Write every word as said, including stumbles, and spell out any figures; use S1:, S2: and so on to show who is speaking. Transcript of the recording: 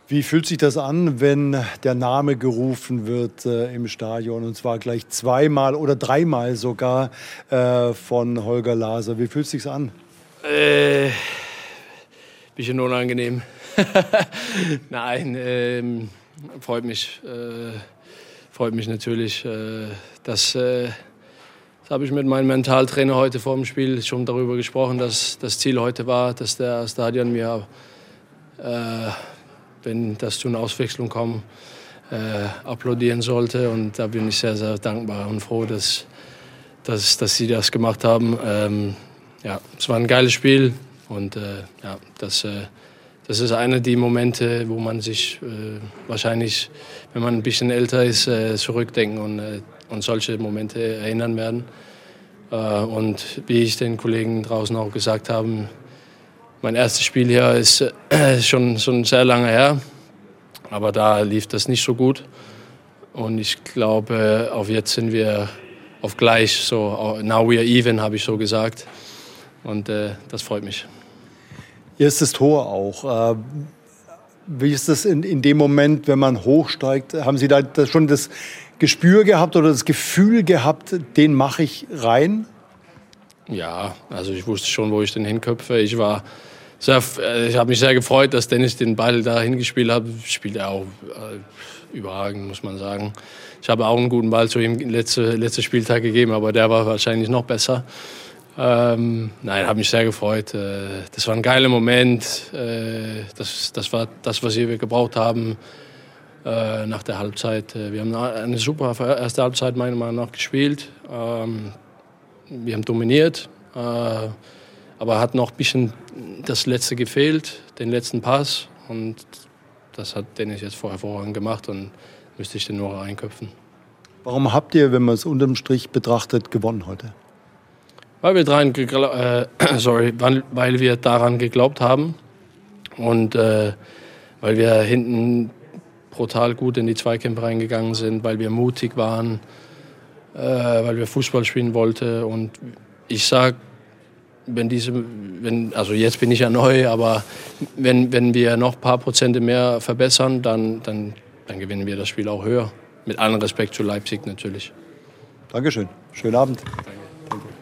S1: Wie fühlt sich das an, wenn der Name gerufen wird äh, im Stadion, und zwar gleich zweimal oder dreimal sogar äh, von Holger Laser? Wie fühlt es sich an?
S2: Äh, bisschen unangenehm. Nein, ähm, freut mich. Äh, freut mich natürlich. Äh, dass, äh, das habe ich mit meinem Mentaltrainer heute vor dem Spiel schon darüber gesprochen, dass das Ziel heute war, dass der Stadion mir äh, wenn das zu einer Auswechslung kommt, äh, applaudieren sollte. Und da bin ich sehr, sehr dankbar und froh, dass, dass, dass sie das gemacht haben. Ähm, ja, es war ein geiles Spiel und äh, ja, das, äh, das ist einer der Momente, wo man sich äh, wahrscheinlich, wenn man ein bisschen älter ist, äh, zurückdenken und, äh, und solche Momente erinnern werden. Äh, und wie ich den Kollegen draußen auch gesagt habe, mein erstes Spiel hier ist äh, schon, schon sehr lange her, aber da lief das nicht so gut. Und ich glaube, auf jetzt sind wir auf gleich, so now we are even, habe ich so gesagt. Und äh, das freut mich.
S1: Erstes Tor auch. Äh, wie ist das in, in dem Moment, wenn man hochsteigt? Haben Sie da das schon das Gespür gehabt oder das Gefühl gehabt, den mache ich rein?
S2: Ja, also ich wusste schon, wo ich den hinköpfe. Ich war sehr, ich habe mich sehr gefreut, dass Dennis den Ball da hingespielt hat. Spielt er auch äh, überragend, muss man sagen. Ich habe auch einen guten Ball zu ihm letzte, letzte Spieltag gegeben, aber der war wahrscheinlich noch besser. Ähm, nein, habe mich sehr gefreut. Äh, das war ein geiler Moment. Äh, das, das war das, was wir gebraucht haben äh, nach der Halbzeit. Wir haben eine super erste Halbzeit meiner Meinung nach gespielt. Ähm, wir haben dominiert. Äh, Aber hat noch ein bisschen das Letzte gefehlt, den letzten Pass. Und das hat Dennis jetzt vorher hervorragend gemacht und müsste ich den nur reinköpfen.
S1: Warum habt ihr, wenn man es unterm Strich betrachtet, gewonnen heute?
S2: Weil wir, dran äh, sorry, weil wir daran geglaubt haben und äh, weil wir hinten brutal gut in die Zweikämpfe reingegangen sind, weil wir mutig waren, äh, weil wir Fußball spielen wollten. Und ich sage, Wenn diese, wenn, also jetzt bin ich ja neu, aber wenn, wenn wir noch ein paar Prozente mehr verbessern, dann, dann, dann gewinnen wir das Spiel auch höher. Mit allem Respekt zu Leipzig natürlich.
S1: Dankeschön. Schönen Abend.
S2: Danke.